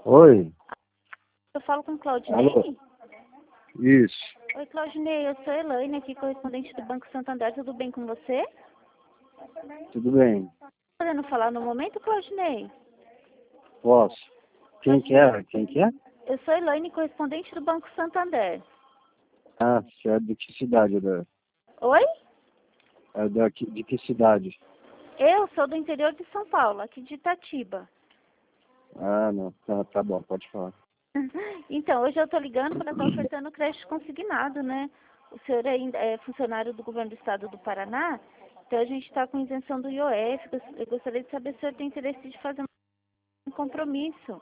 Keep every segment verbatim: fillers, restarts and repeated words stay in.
Oi, Eu falo com alô, Claudinei? isso, Oi, Claudinei, eu sou Elaine, aqui correspondente do Banco Santander. Tudo bem com você? tudo bem, Podendo falar no momento, Claudinei? posso. Quem que é? Quem que é? Eu sou Elaine, correspondente do Banco Santander. Ah, você é de que cidade? É da, Oi? é daqui, de que cidade? Eu sou do interior de São Paulo, aqui de Itatiba. Ah, não, tá, tá bom, pode falar. Então, hoje eu estou ligando para estar ofertando crédito consignado, né? O senhor ainda é funcionário do governo do estado do Paraná, então a gente está com isenção do I O F. Eu gostaria de saber se o senhor tem interesse de fazer um compromisso.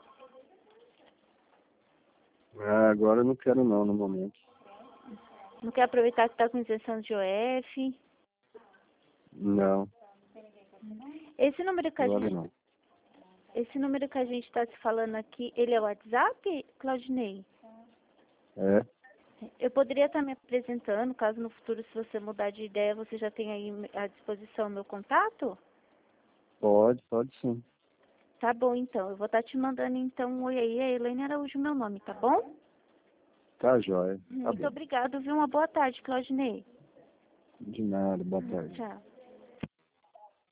Ah, agora eu não quero não, no momento. Não quer aproveitar que está com isenção de I O F? Não, Esse número que a agora gente, não. esse número que a gente está se falando aqui, ele é o WhatsApp, Claudinei? É, Eu poderia estar me apresentando, caso no futuro, se você mudar de ideia, você já tem aí à disposição o meu contato? pode, pode sim. Tá bom, então. Eu vou estar te mandando, então, um oi aí. A Elaine Araújo, meu nome, tá bom? Tá jóia, tá Muito bom. obrigada, viu? Uma boa tarde, Claudinei. De nada, boa tarde. Tchau.